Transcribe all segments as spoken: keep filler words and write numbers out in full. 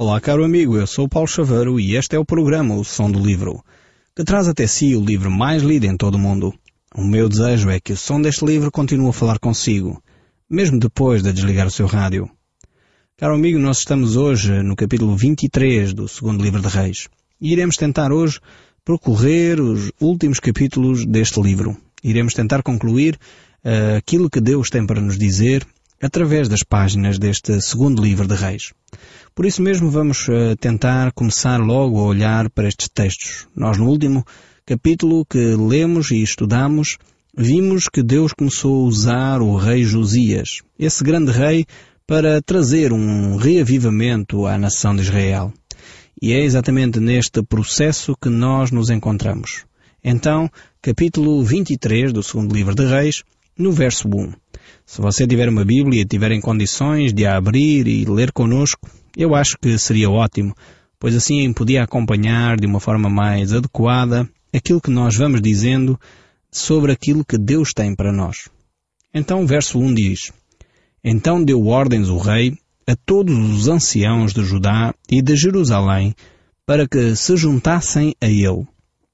Olá, caro amigo, eu sou o Paulo Chaveiro e este é o programa O Som do Livro, que traz até si o livro mais lido em todo o mundo. O meu desejo é que o som deste livro continue a falar consigo, mesmo depois de desligar o seu rádio. Caro amigo, nós estamos hoje no capítulo vinte e três do segundo livro de Reis e iremos tentar hoje percorrer os últimos capítulos deste livro. Iremos tentar concluir uh, aquilo que Deus tem para nos dizer através das páginas deste segundo livro de Reis. Por isso mesmo vamos uh, tentar começar logo a olhar para estes textos. Nós no último capítulo que lemos e estudamos, vimos que Deus começou a usar o rei Josias, esse grande rei, para trazer um reavivamento à nação de Israel. E é exatamente neste processo que nós nos encontramos. Então, capítulo vinte e três do segundo livro de Reis, no verso um. Se você tiver uma Bíblia e tiver em condições de a abrir e ler connosco, eu acho que seria ótimo, pois assim podia acompanhar de uma forma mais adequada aquilo que nós vamos dizendo sobre aquilo que Deus tem para nós. Então, verso um diz: Então deu ordens o rei a todos os anciãos de Judá e de Jerusalém para que se juntassem a ele.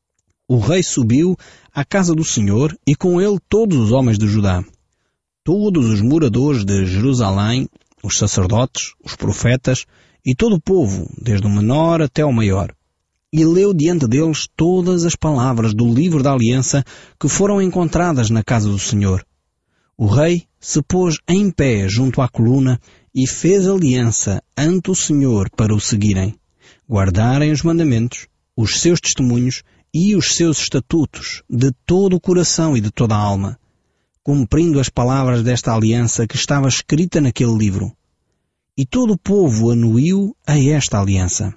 O rei subiu à casa do Senhor e com ele todos os homens de Judá. Todos os moradores de Jerusalém, os sacerdotes, os profetas e todo o povo, desde o menor até o maior. E leu diante deles todas as palavras do livro da aliança que foram encontradas na casa do Senhor. O rei se pôs em pé junto à coluna e fez aliança ante o Senhor para o seguirem, guardarem os mandamentos, os seus testemunhos e os seus estatutos de todo o coração e de toda a alma, cumprindo as palavras desta aliança que estava escrita naquele livro. E todo o povo anuiu a esta aliança.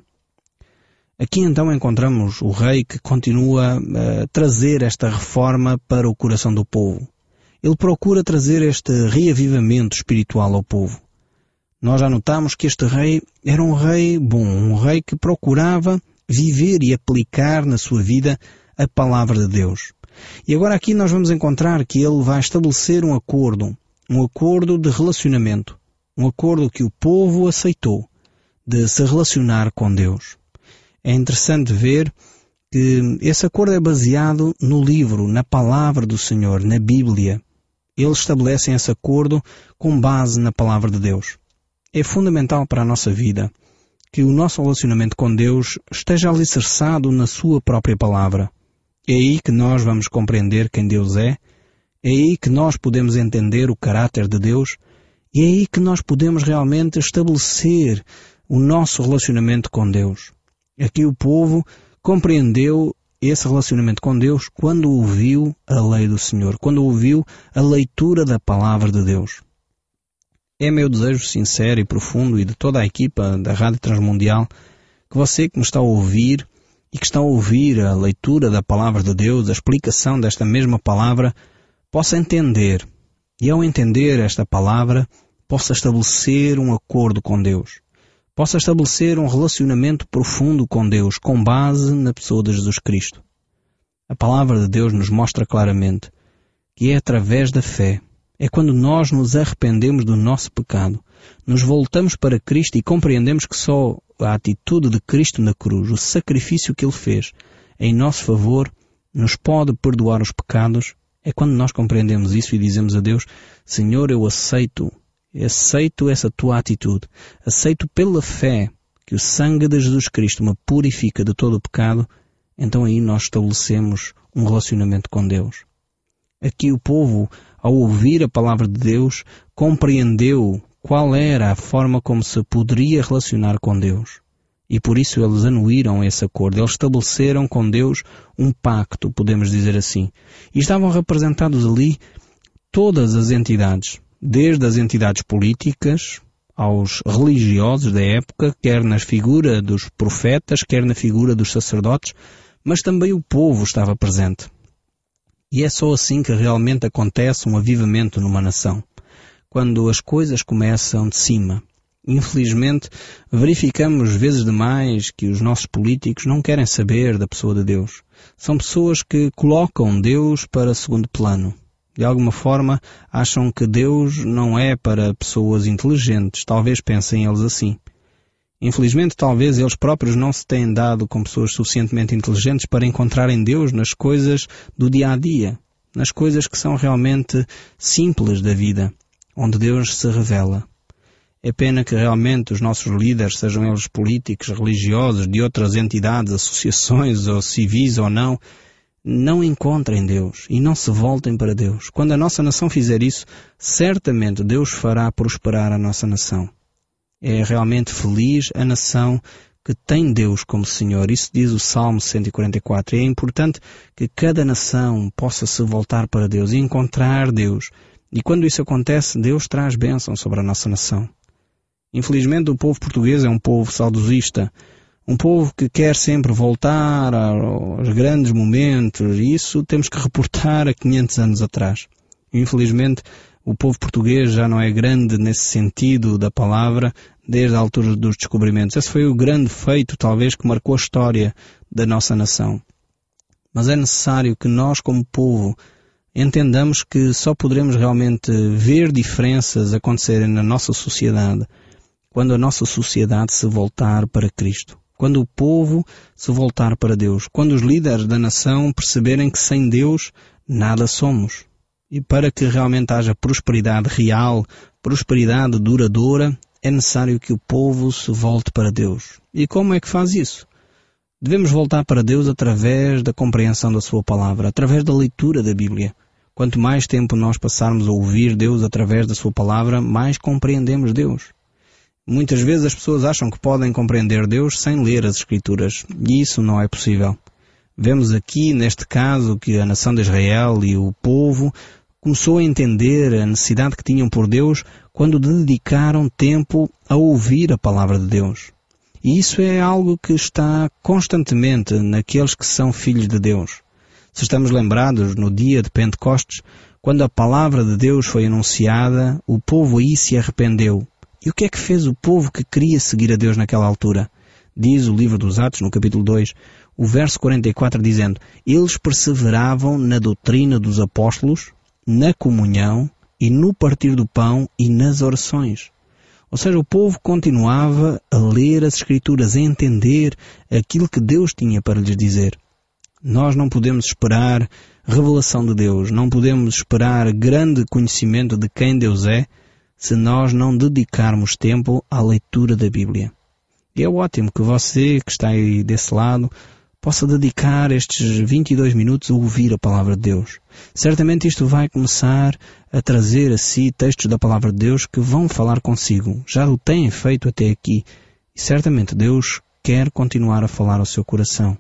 Aqui então encontramos o rei que continua a trazer esta reforma para o coração do povo. Ele procura trazer este reavivamento espiritual ao povo. Nós já notamos que este rei era um rei bom, um rei que procurava viver e aplicar na sua vida a palavra de Deus. E agora aqui nós vamos encontrar que ele vai estabelecer um acordo, um acordo de relacionamento, um acordo que o povo aceitou, de se relacionar com Deus. É interessante ver que esse acordo é baseado no livro, na palavra do Senhor, na Bíblia. Eles estabelecem esse acordo com base na palavra de Deus. É fundamental para a nossa vida que o nosso relacionamento com Deus esteja alicerçado na sua própria palavra. É aí que nós vamos compreender quem Deus é, é aí que nós podemos entender o caráter de Deus e é aí que nós podemos realmente estabelecer o nosso relacionamento com Deus. Aqui o povo compreendeu esse relacionamento com Deus quando ouviu a lei do Senhor, quando ouviu a leitura da palavra de Deus. É meu desejo sincero e profundo e de toda a equipa da Rádio Transmundial que você que me está a ouvir e que está a ouvir a leitura da palavra de Deus, a explicação desta mesma palavra, possa entender e ao entender esta palavra possa estabelecer um acordo com Deus. Possa estabelecer um relacionamento profundo com Deus, com base na pessoa de Jesus Cristo. A palavra de Deus nos mostra claramente que é através da fé, é quando nós nos arrependemos do nosso pecado, nos voltamos para Cristo e compreendemos que só a atitude de Cristo na cruz, o sacrifício que Ele fez em nosso favor, nos pode perdoar os pecados. É quando nós compreendemos isso e dizemos a Deus: Senhor, eu aceito Aceito essa tua atitude. Aceito pela fé que o sangue de Jesus Cristo me purifica de todo o pecado. Então aí nós estabelecemos um relacionamento com Deus. Aqui o povo, ao ouvir a palavra de Deus, compreendeu qual era a forma como se poderia relacionar com Deus. E por isso eles anuíram esse acordo. Eles estabeleceram com Deus um pacto, podemos dizer assim. E estavam representados ali todas as entidades, desde as entidades políticas aos religiosos da época, quer na figura dos profetas, quer na figura dos sacerdotes, mas também o povo estava presente. E é só assim que realmente acontece um avivamento numa nação, quando as coisas começam de cima. Infelizmente, verificamos vezes demais que os nossos políticos não querem saber da pessoa de Deus. São pessoas que colocam Deus para segundo plano. De alguma forma, acham que Deus não é para pessoas inteligentes. Talvez pensem eles assim. Infelizmente, talvez eles próprios não se tenham dado com pessoas suficientemente inteligentes para encontrarem Deus nas coisas do dia a dia, nas coisas que são realmente simples da vida, onde Deus se revela. É pena que realmente os nossos líderes, sejam eles políticos, religiosos, de outras entidades, associações ou civis ou não, não encontrem Deus e não se voltem para Deus. Quando a nossa nação fizer isso, certamente Deus fará prosperar a nossa nação. É realmente feliz a nação que tem Deus como Senhor. Isso diz o Salmo cento e quarenta e quatro. E é importante que cada nação possa se voltar para Deus e encontrar Deus. E quando isso acontece, Deus traz bênção sobre a nossa nação. Infelizmente, o povo português é um povo saudosista, um povo que quer sempre voltar aos grandes momentos, e isso temos que reportar a quinhentos anos atrás. Infelizmente, o povo português já não é grande nesse sentido da palavra desde a altura dos descobrimentos. Esse foi o grande feito, talvez, que marcou a história da nossa nação. Mas é necessário que nós, como povo, entendamos que só poderemos realmente ver diferenças acontecerem na nossa sociedade quando a nossa sociedade se voltar para Cristo. Quando o povo se voltar para Deus. Quando os líderes da nação perceberem que sem Deus nada somos. E para que realmente haja prosperidade real, prosperidade duradoura, é necessário que o povo se volte para Deus. E como é que faz isso? Devemos voltar para Deus através da compreensão da sua palavra, através da leitura da Bíblia. Quanto mais tempo nós passarmos a ouvir Deus através da sua palavra, mais compreendemos Deus. Muitas vezes as pessoas acham que podem compreender Deus sem ler as Escrituras, e isso não é possível. Vemos aqui, neste caso, que a nação de Israel e o povo começou a entender a necessidade que tinham por Deus quando dedicaram tempo a ouvir a palavra de Deus. E isso é algo que está constantemente naqueles que são filhos de Deus. Se estamos lembrados, no dia de Pentecostes, quando a palavra de Deus foi anunciada, o povo aí se arrependeu. E o que é que fez o povo que queria seguir a Deus naquela altura? Diz o livro dos Atos, no capítulo dois, o verso quarenta e quatro, dizendo: eles perseveravam na doutrina dos apóstolos, na comunhão e no partir do pão e nas orações. Ou seja, o povo continuava a ler as Escrituras, a entender aquilo que Deus tinha para lhes dizer. Nós não podemos esperar revelação de Deus, não podemos esperar grande conhecimento de quem Deus é, se nós não dedicarmos tempo à leitura da Bíblia. E é ótimo que você, que está aí desse lado, possa dedicar estes vinte e dois minutos a ouvir a palavra de Deus. Certamente isto vai começar a trazer a si textos da palavra de Deus que vão falar consigo. Já o têm feito até aqui. E certamente Deus quer continuar a falar ao seu coração.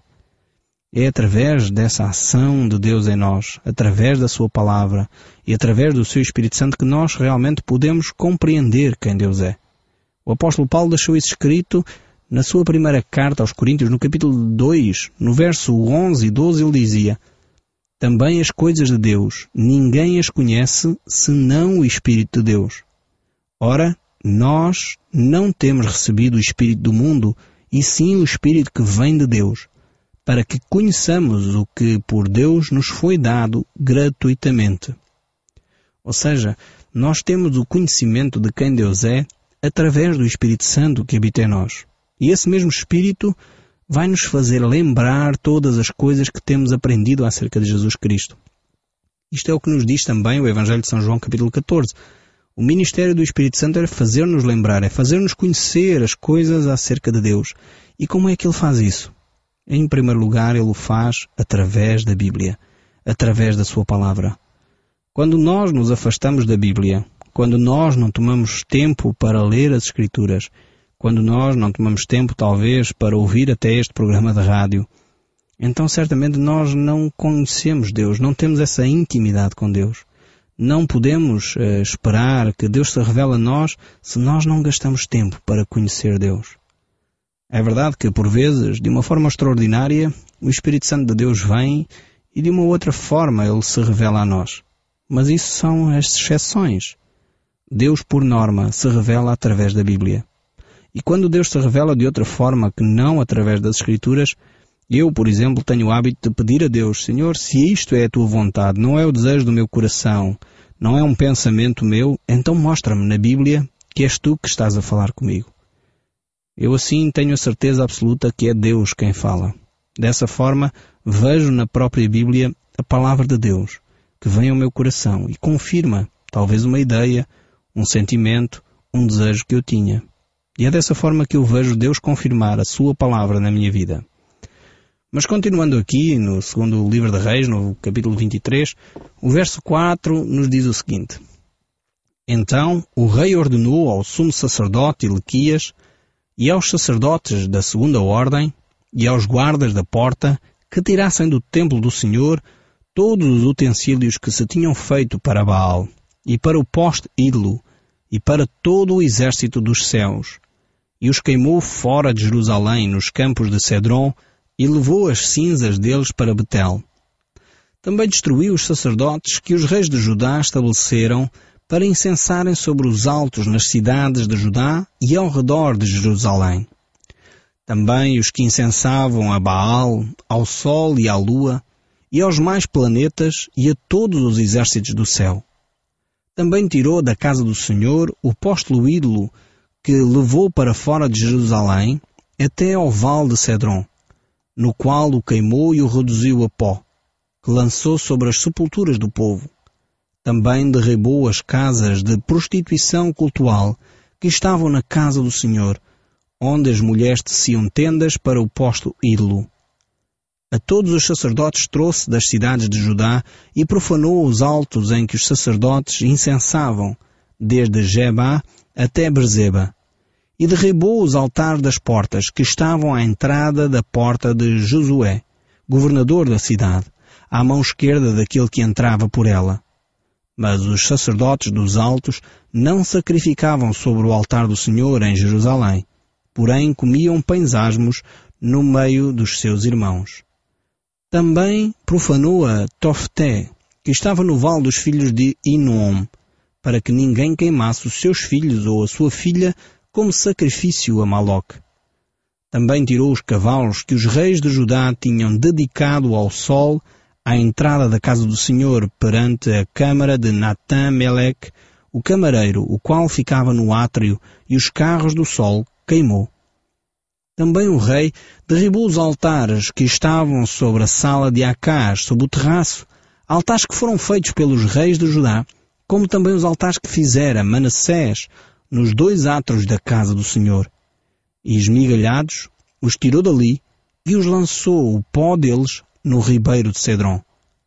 É através dessa ação de Deus em nós, através da sua palavra e através do seu Espírito Santo que nós realmente podemos compreender quem Deus é. O apóstolo Paulo deixou isso escrito na sua primeira carta aos Coríntios, no capítulo dois, no verso onze e doze, ele dizia: também as coisas de Deus, ninguém as conhece senão o Espírito de Deus. Ora, nós não temos recebido o Espírito do mundo, e sim o Espírito que vem de Deus, para que conheçamos o que por Deus nos foi dado gratuitamente. Ou seja, nós temos o conhecimento de quem Deus é através do Espírito Santo que habita em nós. E esse mesmo Espírito vai nos fazer lembrar todas as coisas que temos aprendido acerca de Jesus Cristo. Isto é o que nos diz também o Evangelho de São João, capítulo catorze. O ministério do Espírito Santo é fazer-nos lembrar, é fazer-nos conhecer as coisas acerca de Deus. E como é que Ele faz isso? Em primeiro lugar, Ele o faz através da Bíblia, através da sua palavra. Quando nós nos afastamos da Bíblia, quando nós não tomamos tempo para ler as Escrituras, quando nós não tomamos tempo, talvez, para ouvir até este programa de rádio, então certamente nós não conhecemos Deus, não temos essa intimidade com Deus. Não podemos uh, esperar que Deus se revele a nós se nós não gastamos tempo para conhecer Deus. É verdade que, por vezes, de uma forma extraordinária, o Espírito Santo de Deus vem e de uma outra forma Ele se revela a nós. Mas isso são as exceções. Deus, por norma, se revela através da Bíblia. E quando Deus se revela de outra forma que não através das Escrituras, eu, por exemplo, tenho o hábito de pedir a Deus: Senhor, se isto é a Tua vontade, não é o desejo do meu coração, não é um pensamento meu, então mostra-me na Bíblia que és Tu que estás a falar comigo. Eu assim tenho a certeza absoluta que é Deus quem fala. Dessa forma, vejo na própria Bíblia a palavra de Deus, que vem ao meu coração e confirma, talvez uma ideia, um sentimento, um desejo que eu tinha. E é dessa forma que eu vejo Deus confirmar a sua palavra na minha vida. Mas continuando aqui, no segundo livro de Reis, no capítulo vinte e três, o verso quatro nos diz o seguinte: Então o rei ordenou ao sumo sacerdote Hilquias e aos sacerdotes da segunda ordem e aos guardas da porta que tirassem do templo do Senhor todos os utensílios que se tinham feito para Baal e para o poste ídolo e para todo o exército dos céus, e os queimou fora de Jerusalém nos campos de Cedron e levou as cinzas deles para Betel. Também destruiu os sacerdotes que os reis de Judá estabeleceram para incensarem sobre os altos nas cidades de Judá e ao redor de Jerusalém. Também os que incensavam a Baal, ao sol e à lua, e aos mais planetas e a todos os exércitos do céu. Também tirou da casa do Senhor o póstulo ídolo que levou para fora de Jerusalém até ao vale de Cedron, no qual o queimou e o reduziu a pó, que lançou sobre as sepulturas do povo. Também derribou as casas de prostituição cultual que estavam na casa do Senhor, onde as mulheres teciam tendas para o posto ídolo. A todos os sacerdotes trouxe das cidades de Judá e profanou os altos em que os sacerdotes incensavam, desde Jebá até Berzeba, e derribou os altares das portas que estavam à entrada da porta de Josué, governador da cidade, à mão esquerda daquele que entrava por ela. Mas os sacerdotes dos altos não sacrificavam sobre o altar do Senhor em Jerusalém, porém comiam pães asmos no meio dos seus irmãos. Também profanou a Tofté, que estava no vale dos filhos de Inom, para que ninguém queimasse os seus filhos ou a sua filha como sacrifício a Maloque. Também tirou os cavalos que os reis de Judá tinham dedicado ao sol à entrada da casa do Senhor perante a câmara de Natã-Meleque, o camareiro, o qual ficava no átrio, e os carros do sol queimou. Também o rei derribou os altares que estavam sobre a sala de Acás, sob o terraço, altares que foram feitos pelos reis de Judá, como também os altares que fizera Manassés nos dois átrios da casa do Senhor. E esmigalhados, os tirou dali e os lançou o pó deles no ribeiro de Cedron.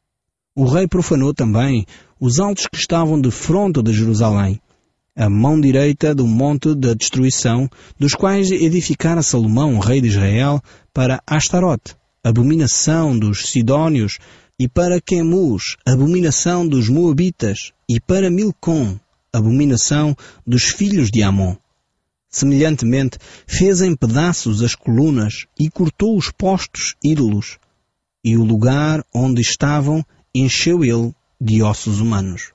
O rei profanou também os altos que estavam de fronte de Jerusalém, a mão direita do monte da destruição, dos quais edificara Salomão, rei de Israel, para Astarote, abominação dos Sidónios, e para Quemus, abominação dos Moabitas, e para Milcom, abominação dos filhos de Amon. Semelhantemente, fez em pedaços as colunas e cortou os postos ídolos, e o lugar onde estavam encheu ele de ossos humanos.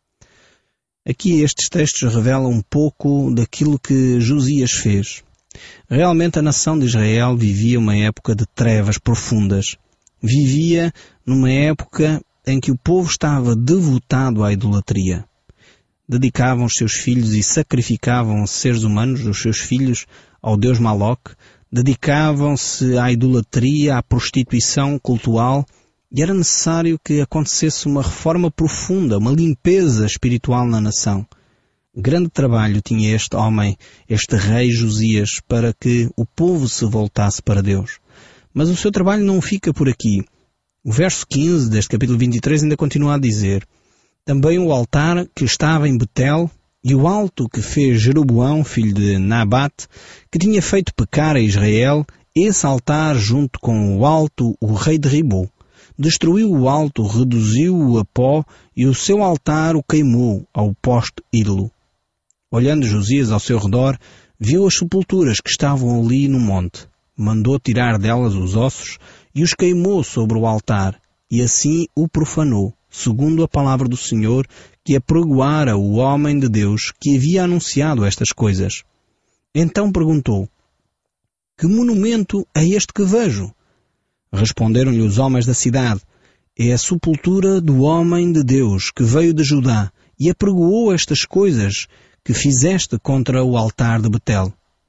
Aqui estes textos revelam um pouco daquilo que Josias fez. Realmente a nação de Israel vivia uma época de trevas profundas. Vivia numa época em que o povo estava devotado à idolatria. Dedicavam os seus filhos e sacrificavam seres humanos, os seus filhos, ao deus Maloque. Dedicavam-se à idolatria, à prostituição cultual. E era necessário que acontecesse uma reforma profunda, uma limpeza espiritual na nação. Grande trabalho tinha este homem, este rei Josias, para que o povo se voltasse para Deus. Mas o seu trabalho não fica por aqui. O verso quinze deste capítulo vinte e três ainda continua a dizer: Também o altar que estava em Betel e o alto que fez Jeroboão, filho de Nabate, que tinha feito pecar a Israel, esse altar junto com o alto o rei derribou. Destruiu o alto, reduziu-o a pó, e o seu altar o queimou ao poste ídolo. Olhando Josias ao seu redor, viu as sepulturas que estavam ali no monte. Mandou tirar delas os ossos e os queimou sobre o altar, e assim o profanou, segundo a palavra do Senhor, que apregoara o homem de Deus que havia anunciado estas coisas. Então perguntou: Que monumento é este que vejo? Responderam-lhe os homens da cidade: É a sepultura do homem de Deus que veio de Judá e apregoou estas coisas que fizeste contra o altar de Betel.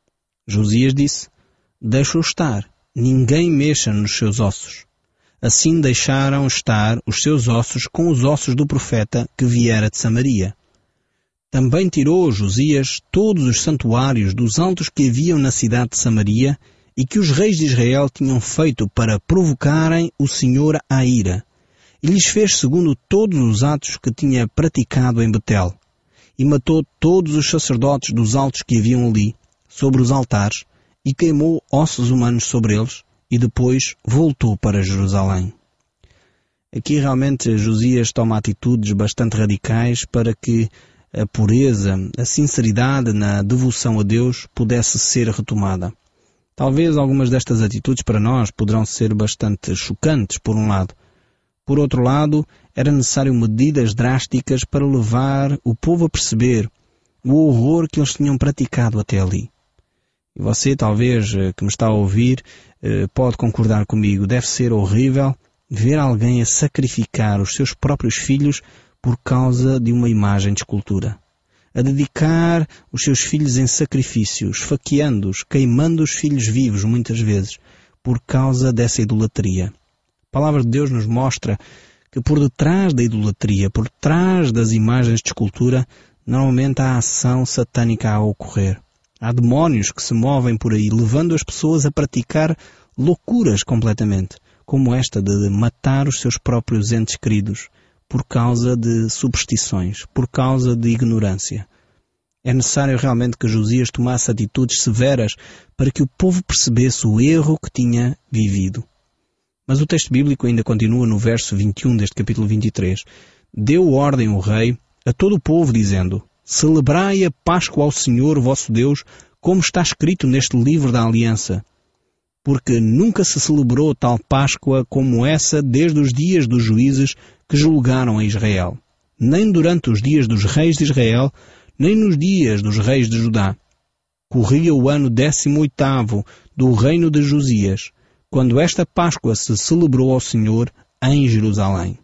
Josias disse: deixa-o estar, ninguém mexa nos seus ossos. Assim deixaram estar os seus ossos com os ossos do profeta que viera de Samaria. Também tirou Josias todos os santuários dos altos que haviam na cidade de Samaria e que os reis de Israel tinham feito para provocarem o Senhor à ira. E lhes fez segundo todos os atos que tinha praticado em Betel. E matou todos os sacerdotes dos altos que haviam ali, sobre os altares, e queimou ossos humanos sobre eles, e depois voltou para Jerusalém. Aqui realmente Josias toma atitudes bastante radicais para que a pureza, a sinceridade na devoção a Deus pudesse ser retomada. Talvez algumas destas atitudes para nós poderão ser bastante chocantes, por um lado. Por outro lado, era necessário medidas drásticas para levar o povo a perceber o horror que eles tinham praticado até ali. E você, talvez, que me está a ouvir, pode concordar comigo. Deve ser horrível ver alguém a sacrificar os seus próprios filhos por causa de uma imagem de escultura. A dedicar os seus filhos em sacrifícios, esfaqueando-os, queimando os filhos vivos, muitas vezes, por causa dessa idolatria. A palavra de Deus nos mostra que por detrás da idolatria, por detrás das imagens de escultura, normalmente há ação satânica a ocorrer. Há demónios que se movem por aí, levando as pessoas a praticar loucuras completamente, como esta de matar os seus próprios entes queridos, por causa de superstições, por causa de ignorância. É necessário realmente que Josias tomasse atitudes severas para que o povo percebesse o erro que tinha vivido. Mas o texto bíblico ainda continua no verso vinte e um deste capítulo vinte e três. Deu ordem o rei a todo o povo, dizendo: celebrai a Páscoa ao Senhor vosso Deus, como está escrito neste livro da aliança. Porque nunca se celebrou tal Páscoa como essa desde os dias dos juízes que julgaram a Israel, nem durante os dias dos reis de Israel, nem nos dias dos reis de Judá. Corria o ano décimo oitavo do reino de Josias, quando esta Páscoa se celebrou ao Senhor em Jerusalém.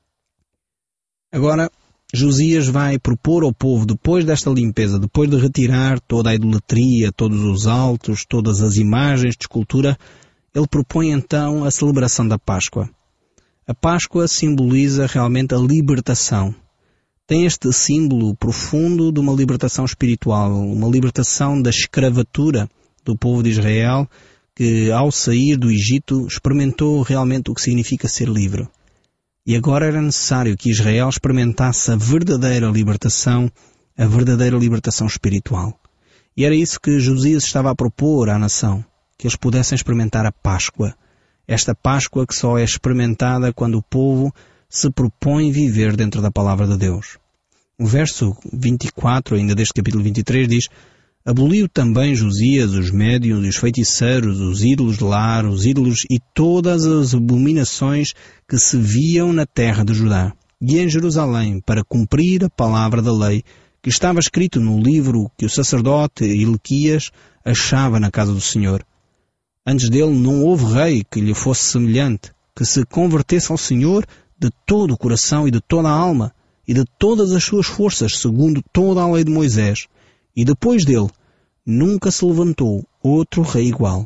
Agora, Josias vai propor ao povo, depois desta limpeza, depois de retirar toda a idolatria, todos os altos, todas as imagens de escultura, ele propõe então a celebração da Páscoa. A Páscoa simboliza realmente a libertação. Tem este símbolo profundo de uma libertação espiritual, uma libertação da escravatura do povo de Israel, que ao sair do Egito experimentou realmente o que significa ser livre. E agora era necessário que Israel experimentasse a verdadeira libertação, a verdadeira libertação espiritual. E era isso que Josias estava a propor à nação, que eles pudessem experimentar a Páscoa. Esta Páscoa que só é experimentada quando o povo se propõe viver dentro da palavra de Deus. O verso vinte e quatro, ainda deste capítulo vinte e três, diz: aboliu também Josias os médiuns, os feiticeiros, os ídolos de lar, os ídolos e todas as abominações que se viam na terra de Judá e em Jerusalém, para cumprir a palavra da lei que estava escrito no livro que o sacerdote Hilquias achava na casa do Senhor. Antes dele não houve rei que lhe fosse semelhante, que se convertesse ao Senhor de todo o coração e de toda a alma e de todas as suas forças, segundo toda a lei de Moisés. E depois dele, nunca se levantou outro rei igual.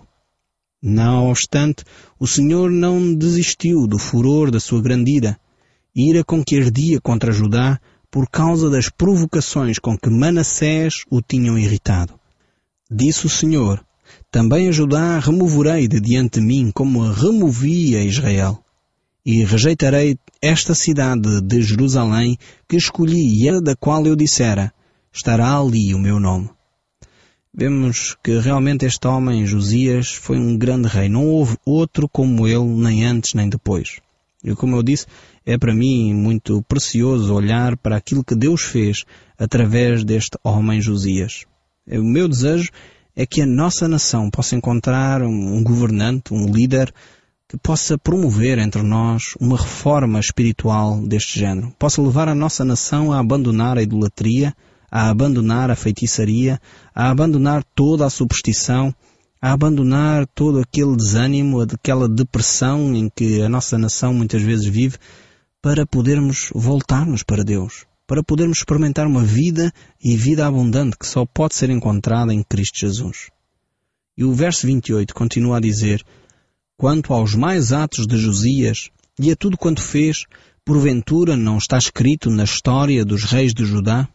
Não obstante, o Senhor não desistiu do furor da sua grande ira, ira com que ardia contra Judá por causa das provocações com que Manassés o tinham irritado. Disse o Senhor: também a Judá removerei de diante de mim como a removi a Israel. E rejeitarei esta cidade de Jerusalém que escolhi e era da qual eu dissera: estará ali o meu nome. Vemos que realmente este homem, Josias, foi um grande rei. Não houve outro como ele, nem antes nem depois. E como eu disse, é para mim muito precioso olhar para aquilo que Deus fez através deste homem Josias. O meu desejo é que a nossa nação possa encontrar um governante, um líder, que possa promover entre nós uma reforma espiritual deste género. Possa levar a nossa nação a abandonar a idolatria, a abandonar a feitiçaria, a abandonar toda a superstição, a abandonar todo aquele desânimo, aquela depressão em que a nossa nação muitas vezes vive, para podermos voltar-nos para Deus, para podermos experimentar uma vida e vida abundante que só pode ser encontrada em Cristo Jesus. E o verso vinte e oito continua a dizer: quanto aos mais atos de Josias e a tudo quanto fez, porventura não está escrito na história dos reis de Judá?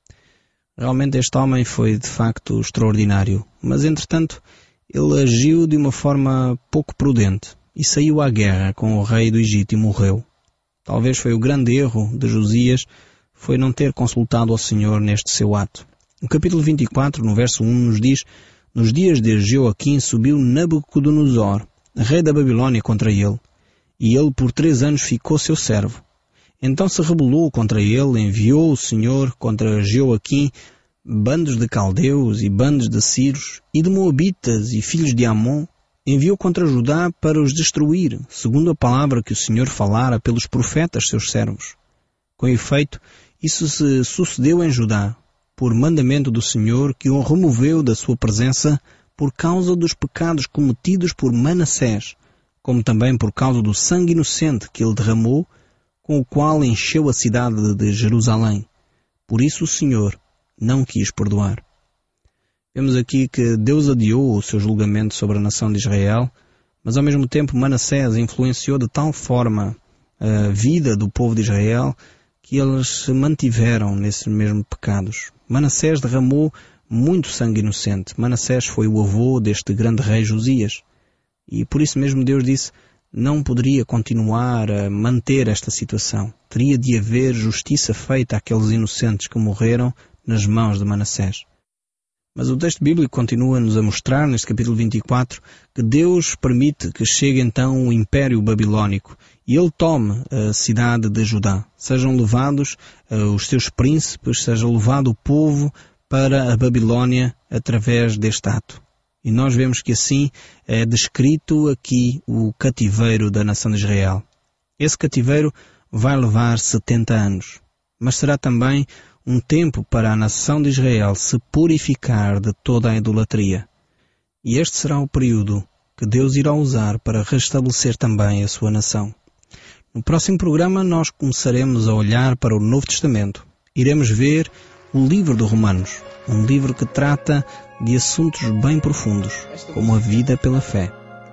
Realmente este homem foi de facto extraordinário, mas entretanto ele agiu de uma forma pouco prudente e saiu à guerra com o rei do Egito e morreu. Talvez foi o grande erro de Josias, foi não ter consultado ao Senhor neste seu ato. No capítulo vinte e quatro, no verso um, nos diz: nos dias de Jeoaquim subiu Nabucodonosor, rei da Babilônia, contra ele, e ele por três anos ficou seu servo. Então se rebelou contra ele, enviou o Senhor contra Jeoaquim bandos de caldeus e bandos de sírios e de moabitas e filhos de Amon, enviou contra Judá para os destruir, segundo a palavra que o Senhor falara pelos profetas seus servos. Com efeito, isso se sucedeu em Judá, por mandamento do Senhor, que o removeu da sua presença por causa dos pecados cometidos por Manassés, como também por causa do sangue inocente que ele derramou, com o qual encheu a cidade de Jerusalém. Por isso o Senhor não quis perdoar. Vemos aqui que Deus adiou o seu julgamento sobre a nação de Israel, mas ao mesmo tempo Manassés influenciou de tal forma a vida do povo de Israel que eles se mantiveram nesses mesmos pecados. Manassés derramou muito sangue inocente. Manassés foi o avô deste grande rei Josias. E por isso mesmo Deus disse: não poderia continuar a manter esta situação. Teria de haver justiça feita àqueles inocentes que morreram nas mãos de Manassés. Mas o texto bíblico continua-nos a mostrar, neste capítulo vinte e quatro, que Deus permite que chegue então o Império Babilónico e ele tome a cidade de Judá. Sejam levados uh, os seus príncipes, seja levado o povo para a Babilónia através deste ato. E nós vemos que assim é descrito aqui o cativeiro da nação de Israel. Esse cativeiro vai levar setenta anos, mas será também um tempo para a nação de Israel se purificar de toda a idolatria. E este será o período que Deus irá usar para restabelecer também a sua nação. No próximo programa nós começaremos a olhar para o Novo Testamento. Iremos ver o livro de Romanos, um livro que trata de assuntos bem profundos, como a vida pela fé.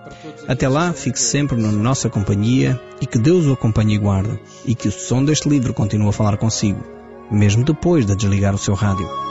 Até lá, fique sempre na nossa companhia e que Deus o acompanhe e guarde, e que o som deste livro continue a falar consigo, mesmo depois de desligar o seu rádio.